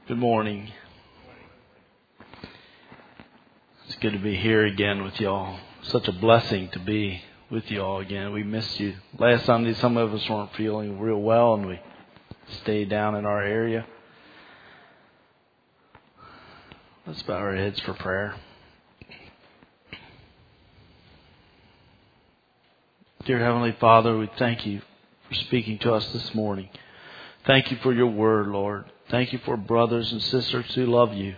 Good morning. It's good to be here again with y'all. Such a blessing to be with y'all again. We missed you. Last Sunday, some of us weren't feeling real well, and we stayed down in our area. Let's bow our heads for prayer. Dear Heavenly Father, we thank you for speaking to us this morning. Thank you for your word, Lord. Thank you for brothers and sisters who love you.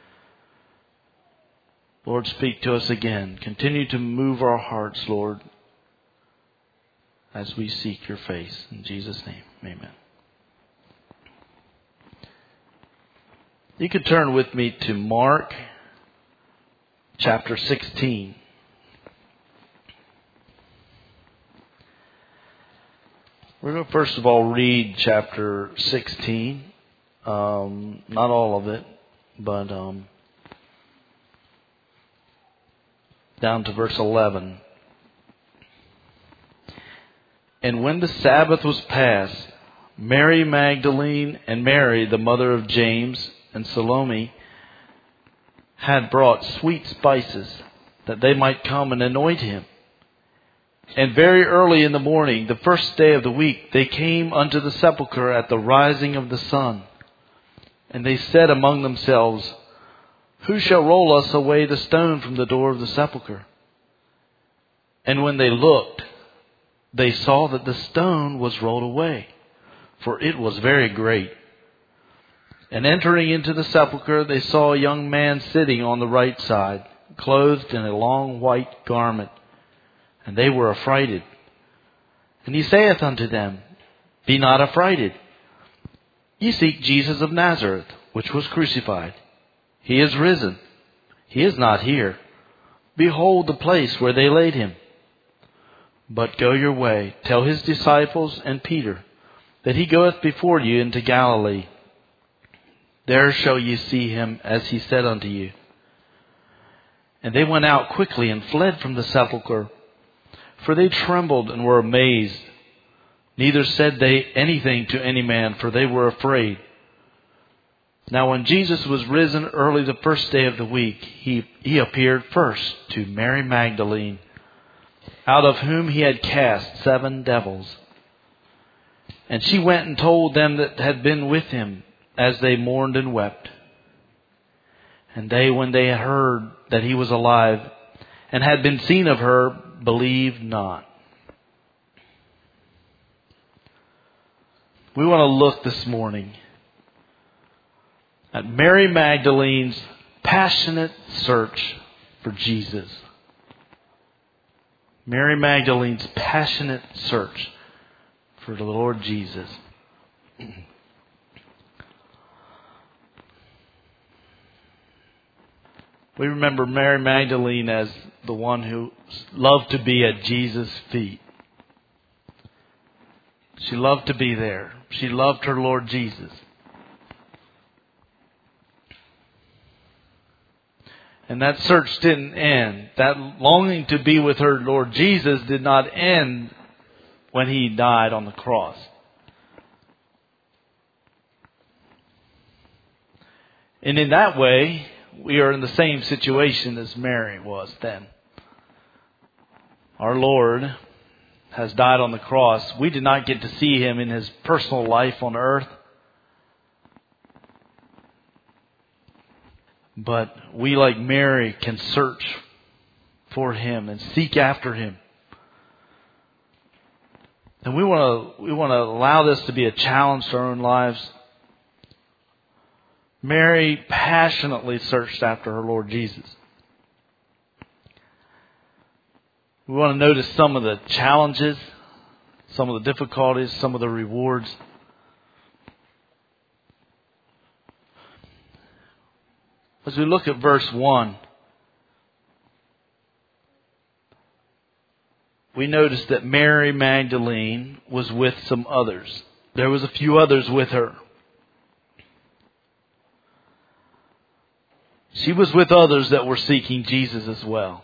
Lord, speak to us again. Continue to move our hearts, Lord, as we seek your face. In Jesus' name, amen. You could turn with me to Mark chapter 16. We're going to first of all read chapter 16. Not all of it, but down to verse 11. And when the Sabbath was past, Mary Magdalene and Mary, the mother of James, and Salome had brought sweet spices, that they might come and anoint him. And very early in the morning, the first day of the week, they came unto the sepulchre at the rising of the sun. And they said among themselves, Who shall roll us away the stone from the door of the sepulchre? And when they looked, they saw that the stone was rolled away, for it was very great. And entering into the sepulchre, they saw a young man sitting on the right side, clothed in a long white garment. And they were affrighted. And he saith unto them, Be not affrighted. Ye seek Jesus of Nazareth, which was crucified. He is risen. He is not here. Behold the place where they laid him. But go your way, tell his disciples and Peter, that he goeth before you into Galilee. There shall ye see him, as he said unto you. And they went out quickly and fled from the sepulchre, for they trembled and were amazed. Neither said they anything to any man, for they were afraid. Now when Jesus was risen early the first day of the week, he appeared first to Mary Magdalene, out of whom he had cast 7 devils. And she went and told them that had been with him, as they mourned and wept. And they, when they had heard that he was alive, and had been seen of her, believed not. We want to look this morning at Mary Magdalene's passionate search for Jesus. Mary Magdalene's passionate search for the Lord Jesus. We remember Mary Magdalene as the one who loved to be at Jesus' feet. She loved to be there. She loved her Lord Jesus. And that search didn't end. That longing to be with her Lord Jesus did not end when he died on the cross. And in that way, we are in the same situation as Mary was then. Our Lord has died on the cross. We did not get to see him in his personal life on earth. But we, like Mary, can search for him and seek after him. And we want to allow this to be a challenge to our own lives. Mary passionately searched after her Lord Jesus. We want to notice some of the challenges, some of the difficulties, some of the rewards. As we look at verse 1, we notice that Mary Magdalene was with some others. There was a few others with her. She was with others that were seeking Jesus as well.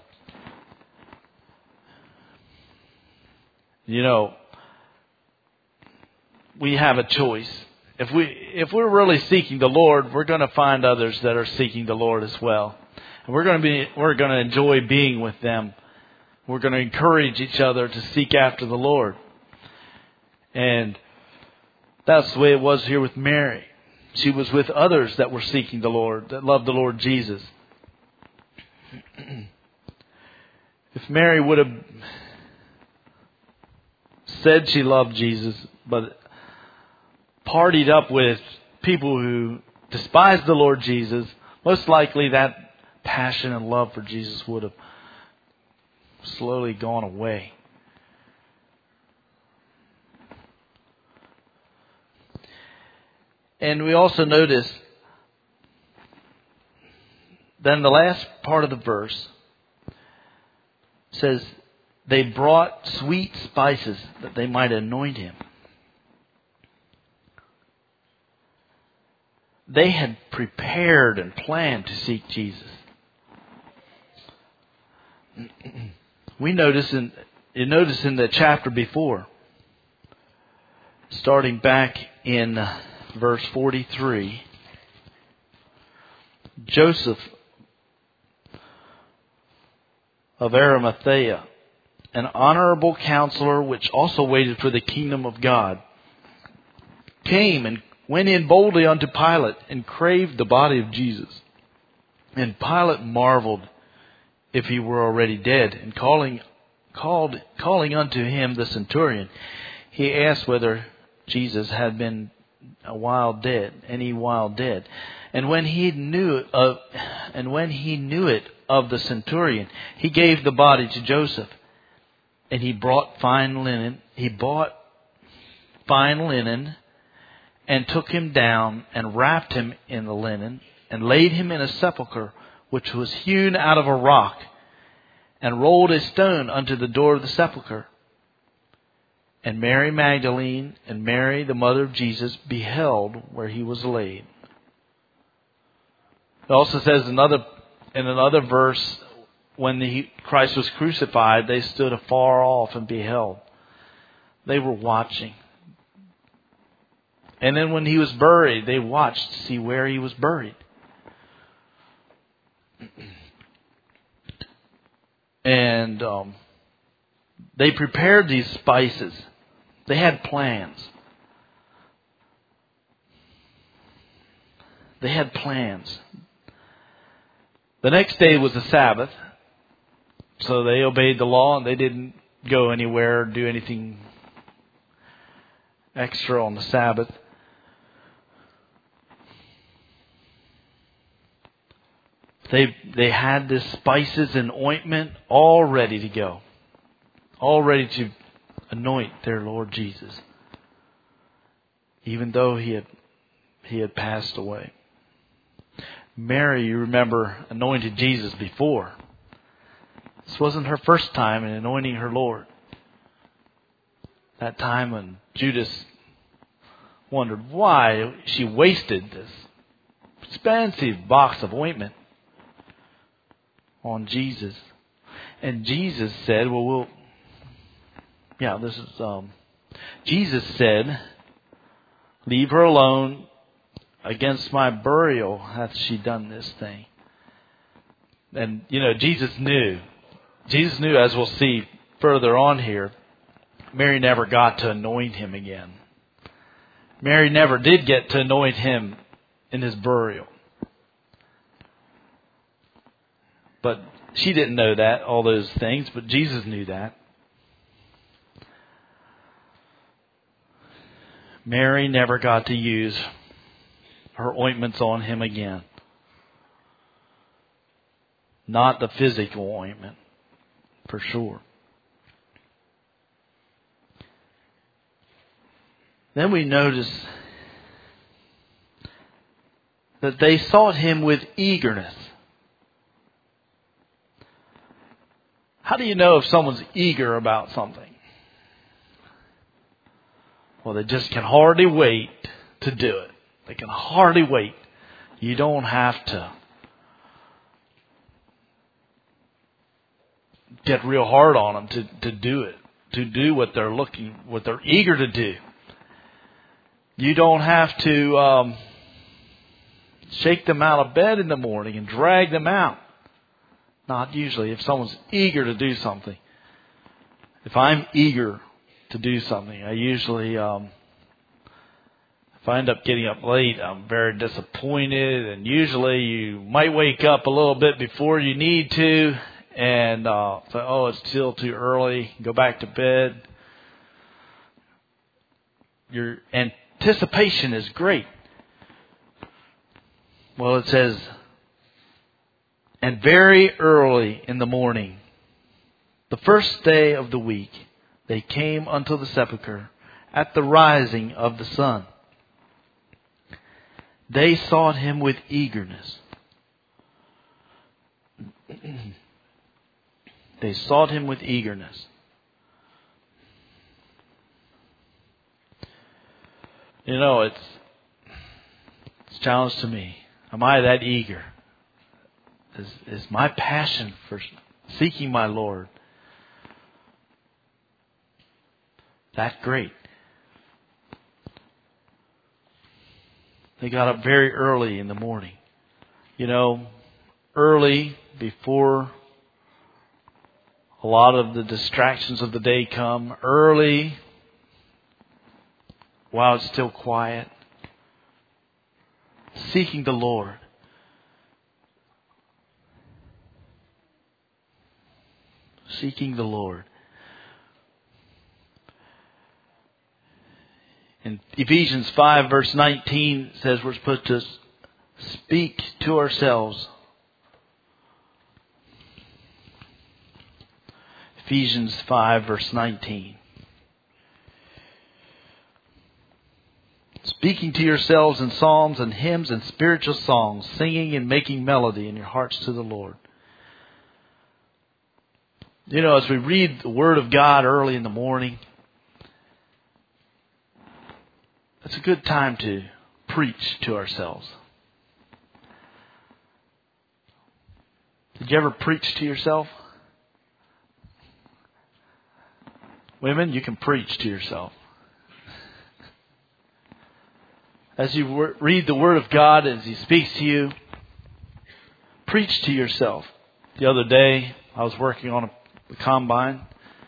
You know, we have a choice. if we're really seeking the Lord, we're going to find others that are seeking the Lord as well. And we're going to enjoy being with them. We're going to encourage each other to seek after the Lord. And that's the way it was here with Mary. She was with others that were seeking the Lord, that loved the Lord Jesus. If Mary would have said she loved Jesus, but partied up with people who despised the Lord Jesus, most likely that passion and love for Jesus would have slowly gone away. And we also notice then the last part of the verse says, they brought sweet spices that they might anoint him. They had prepared and planned to seek Jesus. You notice in the chapter before, starting back in verse 43, Joseph of Arimathea, an honorable counselor which also waited for the kingdom of God, came and went in boldly unto Pilate and craved the body of Jesus. And Pilate marveled if he were already dead, and calling unto him the centurion, he asked whether Jesus had been any while dead. And when he knew it of the centurion, he gave the body to Joseph, and he brought fine linen. He bought fine linen, and took him down, and wrapped him in the linen, and laid him in a sepulchre which was hewn out of a rock, and rolled a stone unto the door of the sepulchre. And Mary Magdalene and Mary, the mother of Jesus, beheld where he was laid. It also says in another verse, when Christ was crucified, they stood afar off and beheld. They were watching. And then when he was buried, they watched to see where he was buried. And they prepared these spices. They had plans. They had plans. The next day was the Sabbath. So they obeyed the law and they didn't go anywhere or do anything extra on the Sabbath. They had the spices and ointment all ready to go. All ready to anoint their Lord Jesus. Even though he had passed away. Mary, you remember, anointed Jesus before. This wasn't her first time in anointing her Lord. That time when Judas wondered why she wasted this expensive box of ointment on Jesus. And Jesus said, Jesus said, leave her alone. Against my burial hath she done this thing. And, Jesus knew. Jesus knew, as we'll see further on here, Mary never got to anoint him again. Mary never did get to anoint him in his burial. But she didn't know that, all those things, but Jesus knew that. Mary never got to use her ointments on him again. Not the physical ointment, for sure. Then we notice that they sought him with eagerness. How do you know if someone's eager about something? Well, they just can hardly wait to do it. They can hardly wait. You don't have to get real hard on them to do it, to do what they're eager to do. You don't have to shake them out of bed in the morning and drag them out. Not usually. If someone's eager to do something. If I'm eager to do something, I usually, if I end up getting up late, I'm very disappointed. And usually you might wake up a little bit before you need to. And say, oh, it's still too early. Go back to bed. Your anticipation is great. Well, it says, and very early in the morning, the first day of the week, they came unto the sepulchre at the rising of the sun. They sought him with eagerness. They sought him with eagerness. You know, it's a challenge to me. Am I that eager? Is my passion for seeking my Lord that great? They got up very early in the morning. You know, early before a lot of the distractions of the day come. Early while it's still quiet. Seeking the Lord. Seeking the Lord. In Ephesians 5 verse 19 says we're supposed to speak to ourselves. Ephesians 5 verse 19. Speaking to yourselves in psalms and hymns and spiritual songs, singing and making melody in your hearts to the Lord. You know, as we read the Word of God early in the morning, it's a good time to preach to ourselves. Did you ever preach to yourself? Women, you can preach to yourself. As you read the Word of God, as He speaks to you, preach to yourself. The other day, I was working on the combine,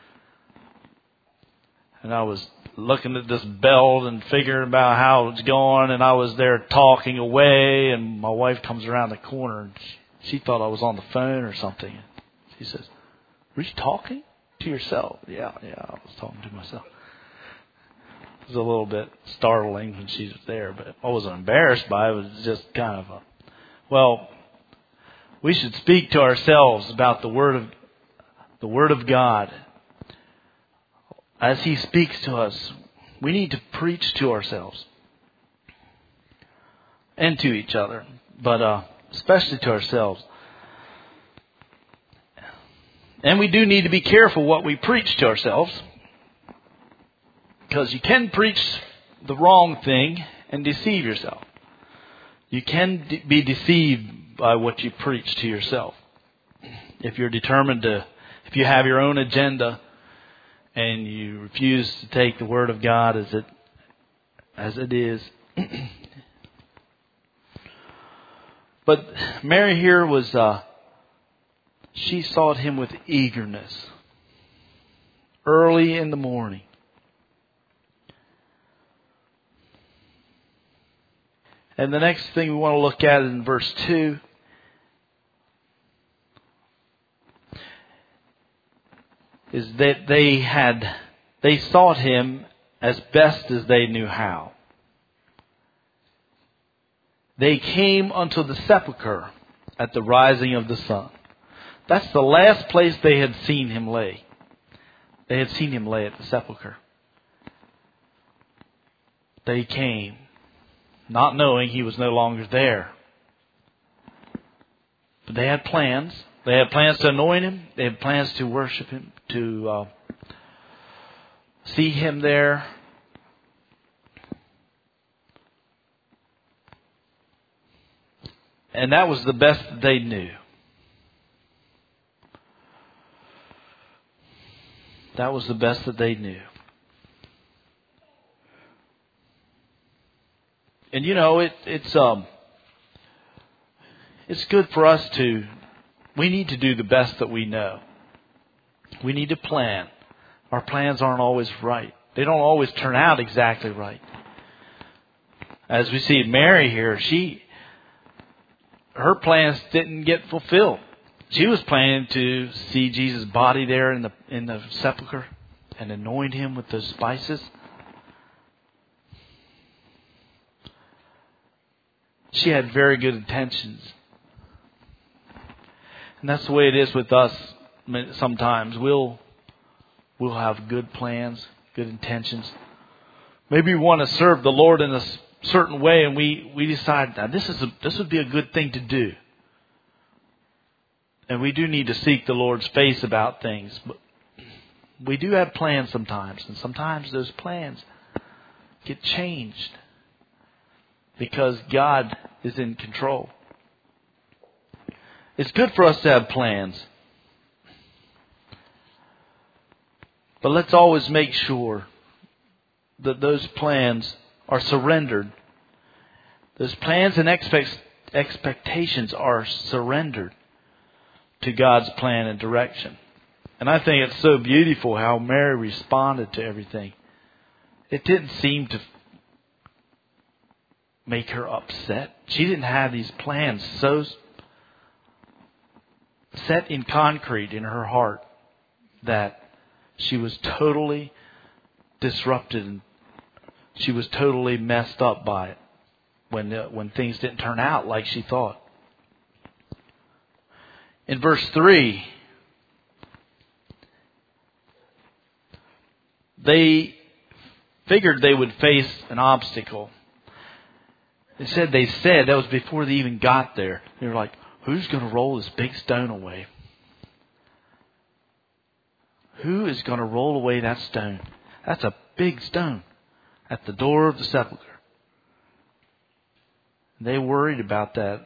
and I was looking at this belt and figuring about how it's going, and I was there talking away, and my wife comes around the corner, and she thought I was on the phone or something. She says, "Were you talking to yourself?" Yeah, I was talking to myself. It was a little bit startling when she was there, but I wasn't embarrassed by it. It was just kind of we should speak to ourselves about the Word of God. As He speaks to us, we need to preach to ourselves and to each other, but especially to ourselves. And we do need to be careful what we preach to ourselves, because you can preach the wrong thing and deceive yourself. You can be deceived by what you preach to yourself. If you're determined to, if you have your own agenda and you refuse to take the Word of God as it is. But Mary here was, she sought Him with eagerness. Early in the morning. And the next thing we want to look at in verse 2 is that they sought Him as best as they knew how. They came unto the sepulchre at the rising of the sun. That's the last place they had seen Him lay. They had seen Him lay at the sepulchre. They came, not knowing He was no longer there. But they had plans. They had plans to anoint Him. They had plans to worship Him, to see Him there. And that was the best that they knew. That was the best that they knew. And it's good for us we need to do the best that we know. We need to plan. Our plans aren't always right. They don't always turn out exactly right. As we see Mary here, her plans didn't get fulfilled. She was planning to see Jesus' body there in the sepulcher and anoint him with those spices. She had very good intentions. And that's the way it is with us sometimes. We'll have good plans, good intentions. Maybe we want to serve the Lord in a certain way, and we decide, now this would be a good thing to do. And we do need to seek the Lord's face about things. But we do have plans sometimes, and sometimes those plans get changed because God is in control. It's good for us to have plans. But let's always make sure that those plans are surrendered. Those plans and expectations are surrendered to God's plan and direction. And I think it's so beautiful how Mary responded to everything. It didn't seem to make her upset. She didn't have these plans so set in concrete in her heart that she was totally disrupted and she was totally messed up by it when things didn't turn out like she thought. In verse 3, they figured they would face an obstacle. They said that was before they even got there. They were like, who's going to roll this big stone away? Who is going to roll away that stone? That's a big stone at the door of the sepulcher. They worried about that.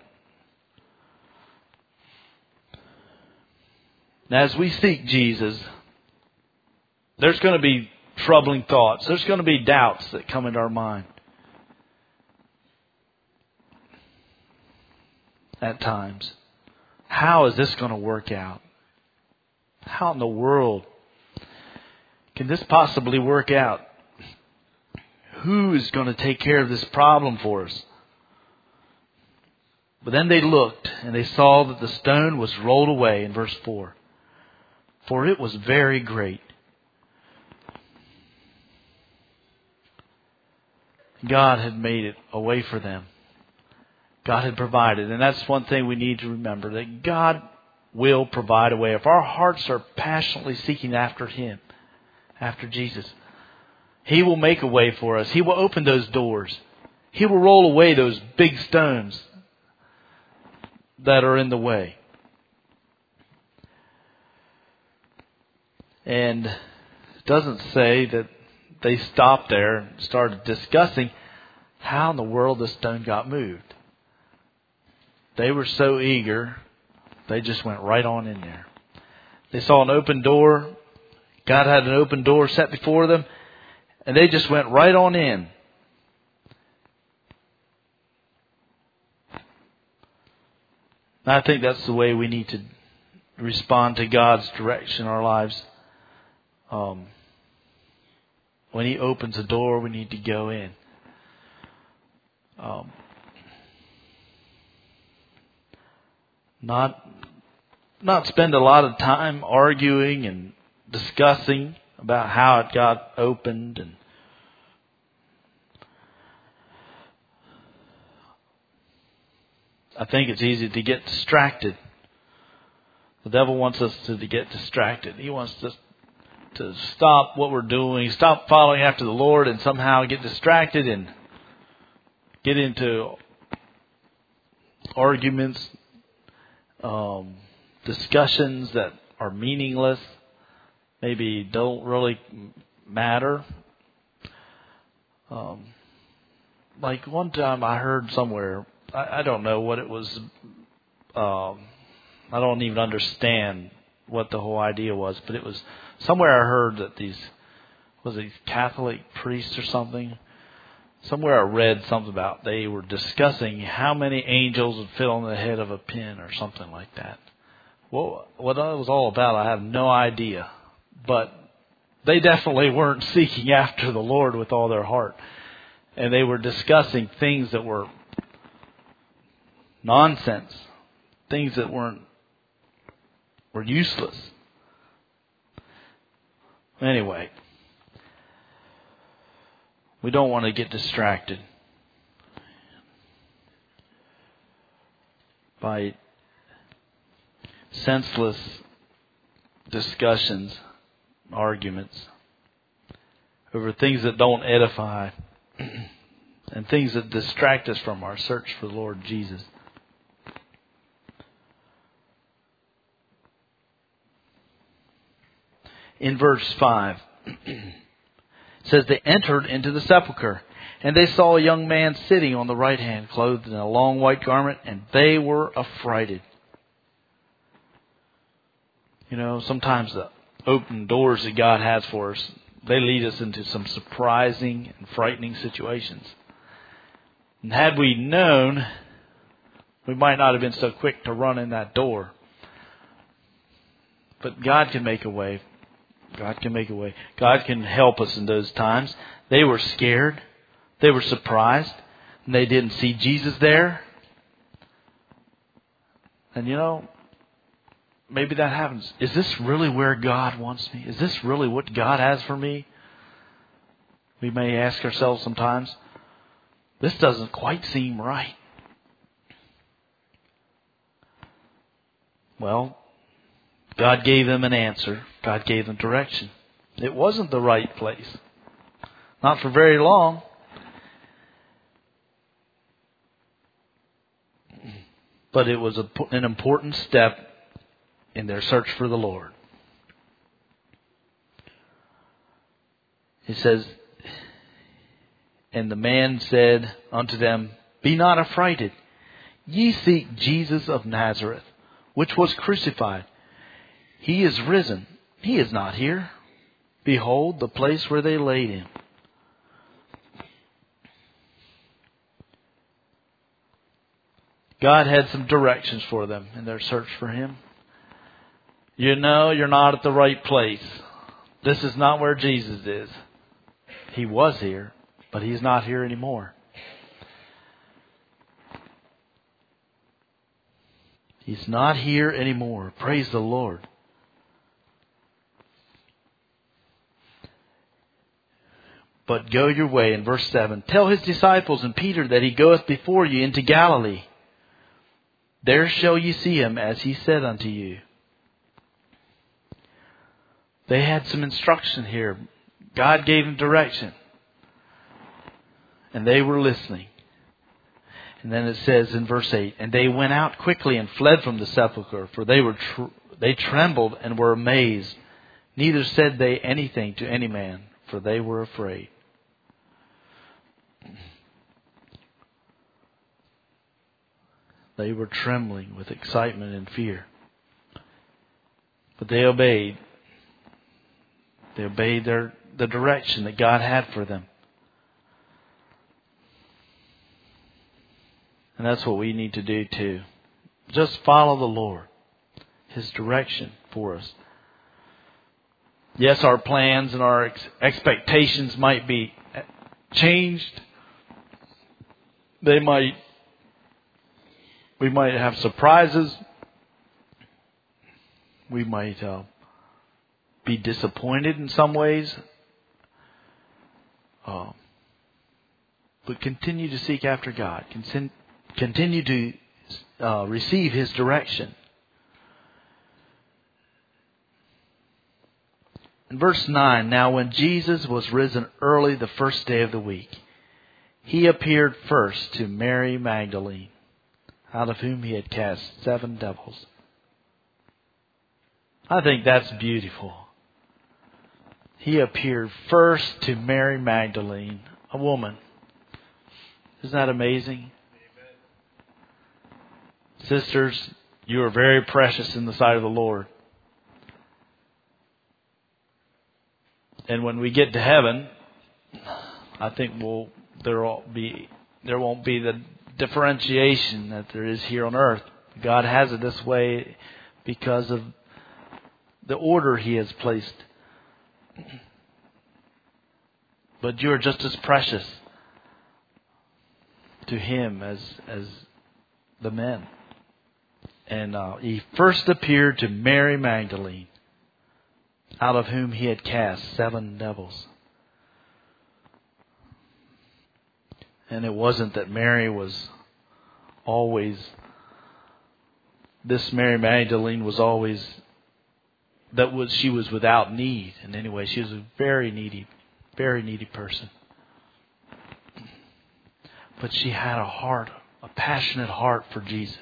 Now, as we seek Jesus, there's going to be troubling thoughts. There's going to be doubts that come into our mind at times. How is this going to work out? How in the world can this possibly work out? Who is going to take care of this problem for us? But then they looked and they saw that the stone was rolled away in verse 4. For it was very great. God had made it a way for them. God had provided. And that's one thing we need to remember, that God will provide a way. If our hearts are passionately seeking after Him, after Jesus, He will make a way for us. He will open those doors. He will roll away those big stones that are in the way. And it doesn't say that they stopped there and started discussing how in the world this stone got moved. They were so eager, they just went right on in there. They saw an open door. God had an open door set before them, and they just went right on in. I think that's the way we need to respond to God's direction in our lives. When He opens a door, we need to go in. Not spend a lot of time arguing and discussing about how it got opened. And I think it's easy to get distracted. The devil wants us to get distracted. He wants us to stop what we're doing, stop following after the Lord, and somehow get distracted and get into arguments, discussions that are meaningless, maybe don't really matter. Like one time I heard somewhere, I don't know what it was, I don't even understand what the whole idea was, but it was somewhere I heard that these Catholic priests or something somewhere I read something about they were discussing how many angels would fit on the head of a pin or something like that. Well, what that was all about, I have no idea. But they definitely weren't seeking after the Lord with all their heart. And they were discussing things that were nonsense, things that were useless. Anyway, we don't want to get distracted by senseless discussions, arguments over things that don't edify and things that distract us from our search for the Lord Jesus. In verse 5, it says, they entered into the sepulchre, and they saw a young man sitting on the right hand, clothed in a long white garment, and they were affrighted. You know, sometimes the open doors that God has for us, they lead us into some surprising and frightening situations. And had we known, we might not have been so quick to run in that door. But God can make a way. God can make a way. God can help us in those times. They were scared. They were surprised. And they didn't see Jesus there. And you know, maybe that happens. Is this really where God wants me? Is this really what God has for me? We may ask ourselves sometimes, this doesn't quite seem right. Well, God gave them an answer. God gave them direction. It wasn't the right place. Not for very long. But it was an important step in their search for the Lord. It says, and the man said unto them, be not affrighted. Ye seek Jesus of Nazareth, which was crucified. He is risen. He is not here. Behold, the place where they laid him. God had some directions for them in their search for Him. You know, you're not at the right place. This is not where Jesus is. He was here, but He's not here anymore. He's not here anymore. Praise the Lord. But go your way, in verse 7. Tell His disciples and Peter that He goeth before you into Galilee. There shall ye see Him, as He said unto you. They had some instruction here. God gave them direction. And they were listening. And then it says in verse 8, and they went out quickly and fled from the sepulchre, for they trembled and were amazed. Neither said they anything to any man, for they were afraid. They were trembling with excitement and fear. But they obeyed. They obeyed the direction that God had for them. And that's what we need to do too. Just follow the Lord. His direction for us. Yes, our plans and our expectations might be changed. We might have surprises. We might be disappointed in some ways. But continue to seek after God. Continue to receive His direction. In verse 9, now when Jesus was risen early the first day of the week, He appeared first to Mary Magdalene, out of whom He had cast 7 devils. I think that's beautiful. He appeared first to Mary Magdalene, a woman. Isn't that amazing? Amen. Sisters, you are very precious in the sight of the Lord. And when we get to heaven, I think we'll there won't be the differentiation that there is here on earth. God has it this way because of the order He has placed. But you are just as precious to Him as the men. And He first appeared to Mary Magdalene, out of whom He had cast 7 devils. And it wasn't that Mary was always, this Mary Magdalene was always, she was without need in any way. She was a very needy person. But she had a passionate heart for Jesus.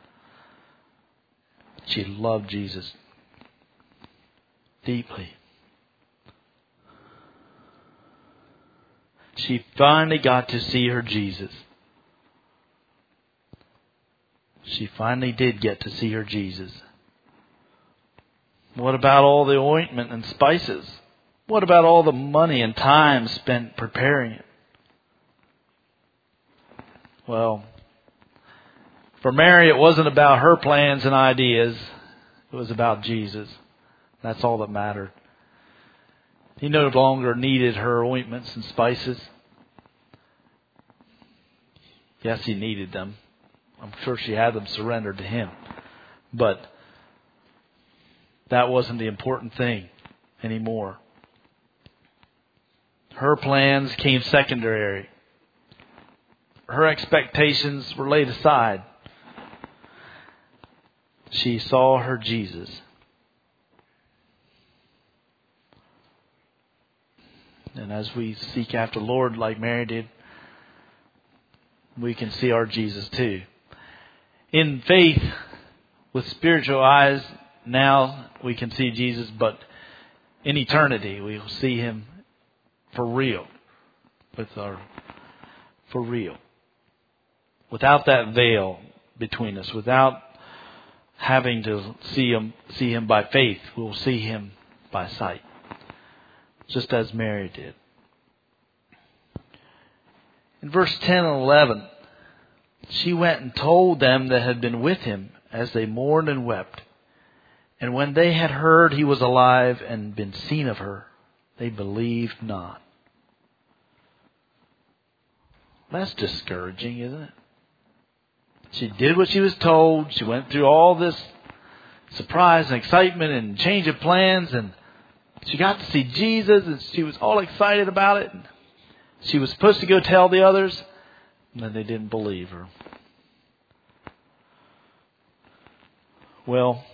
She loved Jesus deeply. She finally got to see her Jesus. She finally did get to see her Jesus. What about all the ointment and spices? What about all the money and time spent preparing it? Well, for Mary, it wasn't about her plans and ideas. It was about Jesus. That's all that mattered. He no longer needed her ointments and spices. Yes, He needed them. I'm sure she had them surrendered to Him. But that wasn't the important thing anymore. Her plans came secondary. Her expectations were laid aside. She saw her Jesus. And as we seek after the Lord like Mary did, we can see our Jesus too. In faith, with spiritual eyes, now we can see Jesus, but in eternity we will see Him for real. For real. Without that veil between us, without having to see him by faith, we will see Him by sight. Just as Mary did. In verse 10 and 11, she went and told them that had been with Him as they mourned and wept. And when they had heard He was alive and been seen of her, they believed not. That's discouraging, isn't it? She did what she was told. She went through all this surprise and excitement and change of plans, and she got to see Jesus, and she was all excited about it. She was supposed to go tell the others, and then they didn't believe her. Well,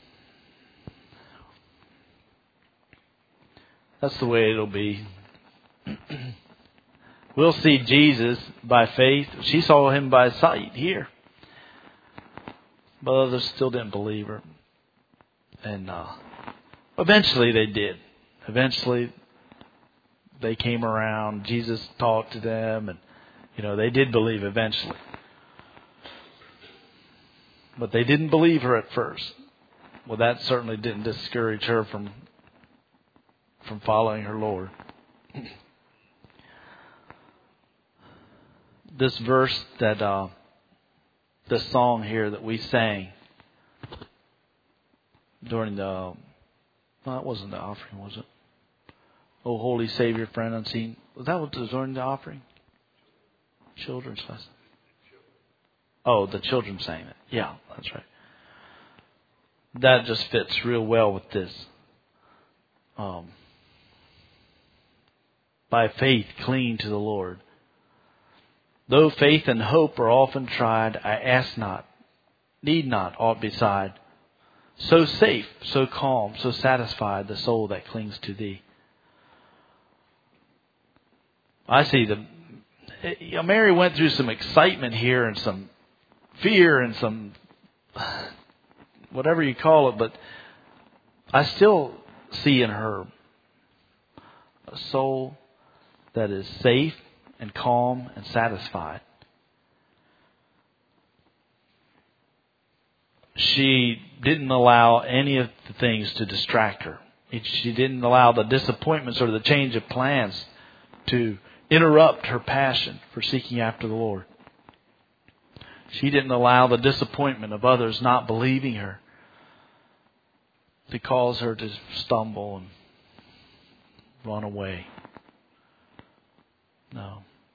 that's the way it'll be. We'll see Jesus by faith. She saw Him by sight here. But others still didn't believe her. And eventually they did. Eventually they came around. Jesus talked to them. And, they did believe eventually. But they didn't believe her at first. Well, that certainly didn't discourage her from following her Lord. This verse that this song here that we sang during the, it wasn't the offering, was it? Oh, Holy Savior, Friend Unseen. Was that what was during the offering? Children's lesson. Oh, the children sang it. Yeah, that's right. That just fits real well with this. By faith, cling to the Lord. Though faith and hope are often tried, I ask not, need not aught beside. So safe, so calm, so satisfied the soul that clings to Thee. I see Mary went through some excitement here and some fear and some whatever you call it, but I still see in her a soul that is safe and calm and satisfied. She didn't allow any of the things to distract her. She didn't allow the disappointments or the change of plans to interrupt her passion for seeking after the Lord. She didn't allow the disappointment of others not believing her to cause her to stumble and run away. No.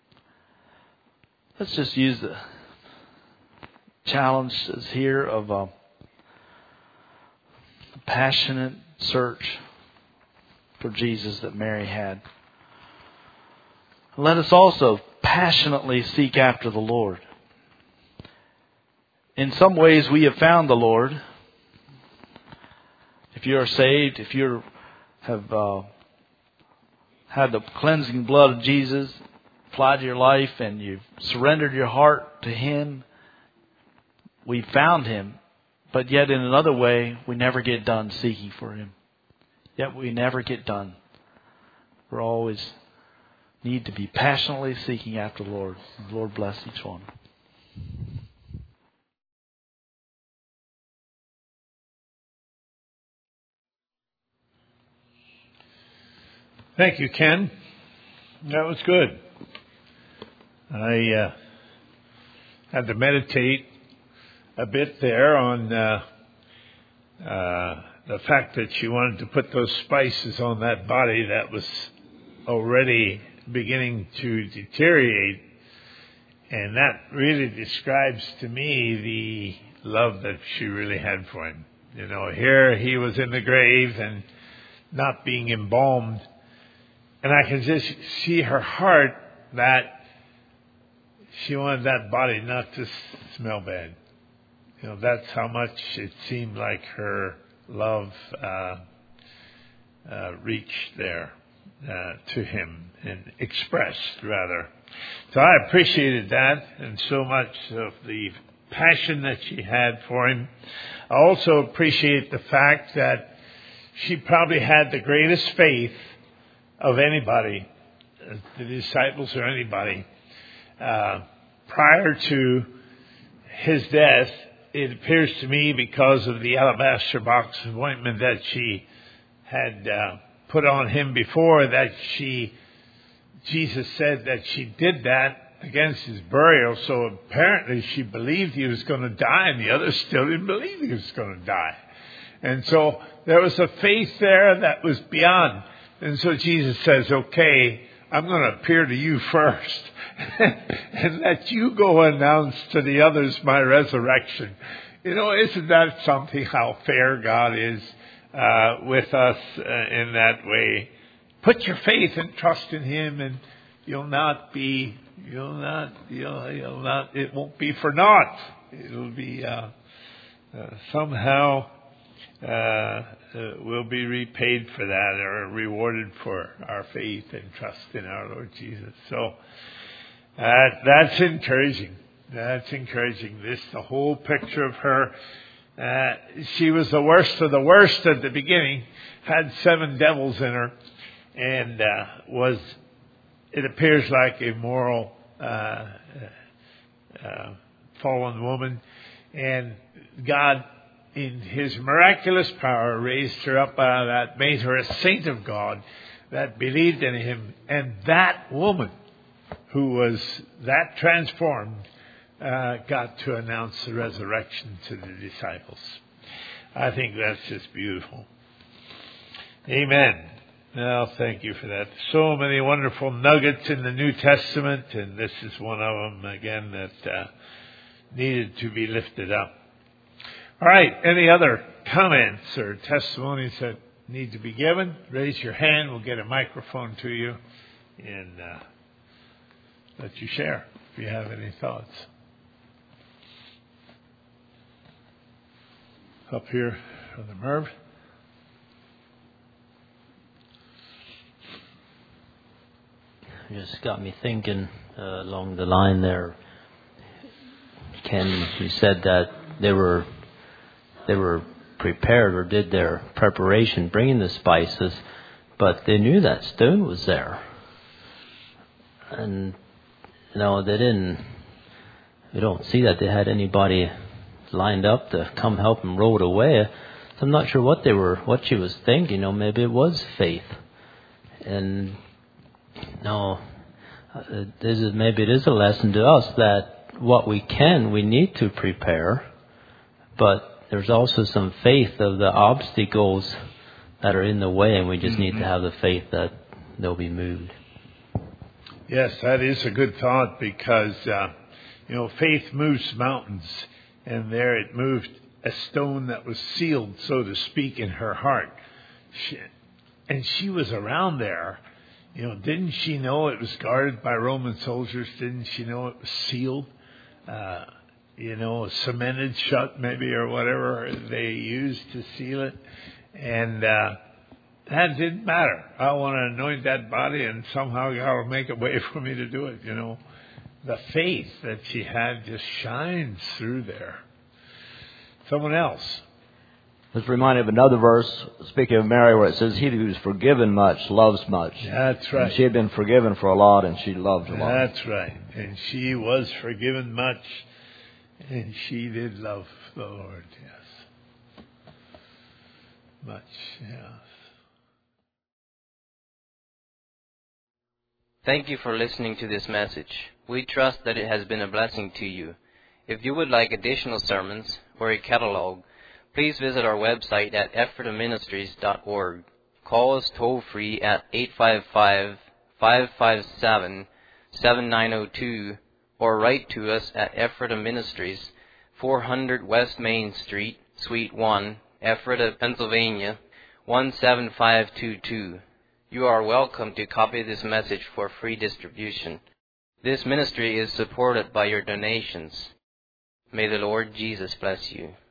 Let's just use the challenges here of a passionate search for Jesus that Mary had. Let us also passionately seek after the Lord. In some ways we have found the Lord. If you are saved, if you have had the cleansing blood of Jesus applied to your life and you've surrendered your heart to Him, we found Him. But yet in another way, we never get done seeking for Him. Yet we never get done. We always need to be passionately seeking after the Lord. The Lord bless each one. Thank you, Ken. That was good. I had to meditate a bit there on the fact that she wanted to put those spices on that body that was already beginning to deteriorate. And that really describes to me the love that she really had for him. You know, here he was in the grave and not being embalmed. And I can just see her heart that she wanted that body not to smell bad. You know, that's how much it seemed like her love reached there to him and expressed, rather. So I appreciated that and so much of the passion that she had for him. I also appreciate the fact that she probably had the greatest faith of anybody, the disciples or anybody. Prior to his death, it appears to me because of the alabaster box of ointment that she had put on him before, that Jesus said that she did that against his burial. So apparently she believed he was going to die, and the others still didn't believe he was going to die. And so there was a faith there that was beyond. And so Jesus says, okay, I'm going to appear to you first and let you go announce to the others my resurrection. You know, isn't that something, how fair God is with us in that way? Put your faith and trust in Him, and it won't be for naught. It'll be somehow we'll be repaid for that, or rewarded for our faith and trust in our Lord Jesus. So that's encouraging. That's encouraging. The whole picture of her. She was the worst of the worst at the beginning. Had 7 devils in her, and was, it appears like a moral fallen woman. And God, in His miraculous power, raised her up out of that, made her a saint of God that believed in Him. And that woman, who was that transformed, got to announce the resurrection to the disciples. I think that's just beautiful. Amen. Well, thank you for that. So many wonderful nuggets in the New Testament, and this is one of them, again, that needed to be lifted up. All right, any other comments or testimonies that need to be given? Raise your hand. We'll get a microphone to you and let you share if you have any thoughts. Up here from the Merv. Just got me thinking along the line there. Ken, you said that they were prepared or did their preparation, bringing the spices, but they knew that stone was there, and we don't see that they had anybody lined up to come help them roll it away. So I'm not sure what she was thinking. Maybe it was faith. And no, maybe it is a lesson to us that what we can, we need to prepare, but there's also some faith of the obstacles that are in the way, and we just need to have the faith that they'll be moved. Yes, that is a good thought, because faith moves mountains, and there it moved a stone that was sealed, so to speak, in her heart. She was around there. Didn't she know it was guarded by Roman soldiers? Didn't she know it was sealed? Cemented shut maybe, or whatever they used to seal it. And that didn't matter. I want to anoint that body, and somehow God will make a way for me to do it. The faith that she had just shines through there. Someone else. I was reminded of another verse, speaking of Mary, where it says, "He who is forgiven much loves much." That's right. And she had been forgiven for a lot, and she loved a lot. That's right. And she was forgiven much, and she did love the Lord, yes. Much, yes. Thank you for listening to this message. We trust that it has been a blessing to you. If you would like additional sermons or a catalog, please visit our website at ephrataministries.org. Call us toll-free at 855-557-7902, or write to us at Ephrata Ministries, 400 West Main Street, Suite 1, Ephrata, Pennsylvania, 17522. You are welcome to copy this message for free distribution. This ministry is supported by your donations. May the Lord Jesus bless you.